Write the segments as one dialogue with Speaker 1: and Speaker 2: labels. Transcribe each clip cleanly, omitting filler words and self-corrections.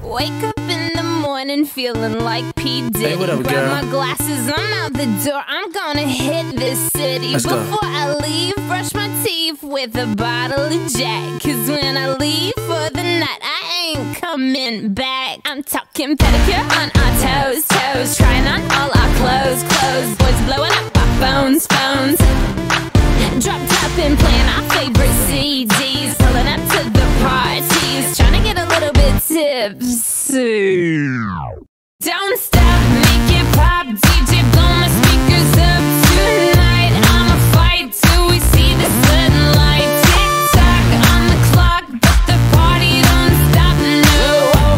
Speaker 1: Wake up in the morning feeling like P. Diddy.
Speaker 2: Hey, what up,
Speaker 1: Grab
Speaker 2: girl?
Speaker 1: my glasses, I'm out the door. I'm gonna hit this city.
Speaker 2: Let's go.
Speaker 1: Before I leave, brush my teeth with a bottle of Jack. Cause when I leave for the night, I ain't coming back. I'm talking pedicure on our toes, toes. Trying on all our clothes, clothes. Boys blowing up our phones, phones. Drop top and playing our favorite CDs. Pulling up to the parties, trying to get a little bit tipsy. Don't stop, make it pop, DJ blow my speakers up tonight. I'ma fight till we see the sunlight. Tick tock on the clock, but the party don't stop. No,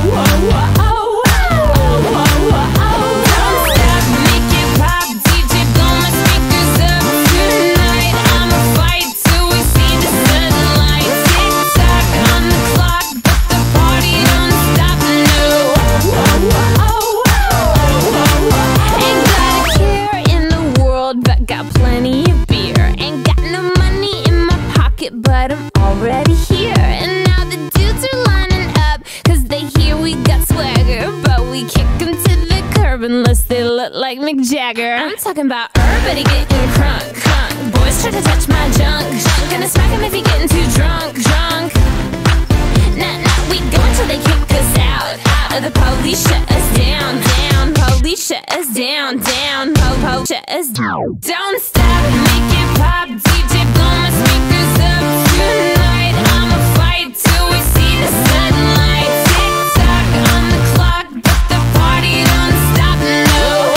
Speaker 1: don't stop, make it pop, DJ blow my speakers up tonight. I'ma fight till we see the sunlight. Tick tock on the clock, but the party don't stop. No. Ain't got a care in the world, but got plenty of beer. Ain't got no money in my pocket, but I'm already here. And now the dudes are lining up, cause they hear we got swagger. But we kick them to the curb unless they look like Mick Jagger. I'm talking about everybody getting crunk, crunk. Boys try to touch my junk, junk. Gonna smack him if he getting too drunk, drunk. Nah, we go until they kick us out, out of the police shut us down, down. Police shut us down, down. Po shut us down. Don't stop, make it pop, DJ blow my speakers up tonight. I'ma fight till we see the sunlight. Tick tock on the clock, but the party don't stop. No.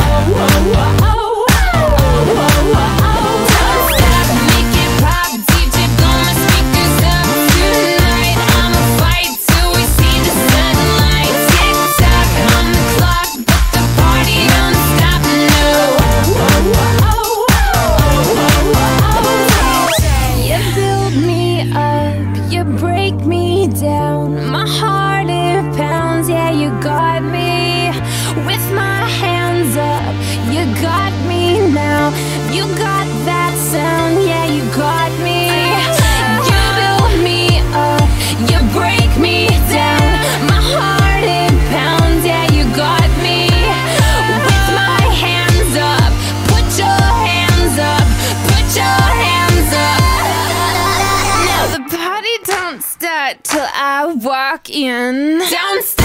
Speaker 1: Don't stop, make it pop, DJ blow my speakers up tonight. I'ma fight till we see the sunlight. Tick tock on the clock, but the party don't stop. No. You build me up, you break me down. My heart it pounds, yeah, you got me. With my hands up, you got me now. You got that sound, yeah, you got me. You build me up, you break me down. My heart it pounds, yeah, you got me. With my hands up, put your hands up, put your hands up. Now the party don't start till I walk in. Don't stop.